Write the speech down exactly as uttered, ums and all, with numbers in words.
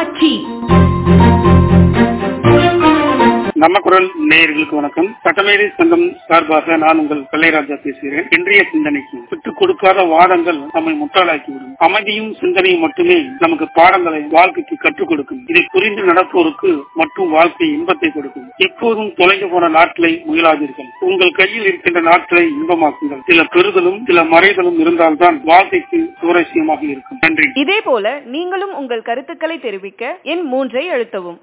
தொலைக்காட்சி. நம்ம குரல் நேயர்களுக்கு வணக்கம். சட்டமேதை சங்கம் சார்பாக நான் உங்கள் கலைராஜா பேசுகிறேன். இன்றைய சிந்தனைக்கு விட்டுக் கொடுக்காத வாதங்கள் நம்மை முட்டாளாக்கிவிடும். அமைதியும் சிந்தனையும் மட்டுமே நமக்கு பாடங்களை வாழ்க்கைக்கு கற்றுக் கொடுக்கும். இதை புரிந்து நடப்போருக்கு மற்றும் வாழ்க்கை இன்பத்தை கொடுக்கும். எப்போதும் தொலைந்து போன நாட்களை முயலாதீர்கள். உங்கள் கையில் இருக்கின்ற நாட்களை இன்பமாக்குங்கள். சில பெறுதலும் சில மறைதலும் இருந்தால்தான் வாழ்க்கைக்கு சுவாரஸ்யமாக இருக்கும். நன்றி. இதே போல நீங்களும் உங்கள் கருத்துக்களை தெரிவிக்க எண் மூன்றை அழுத்தவும்.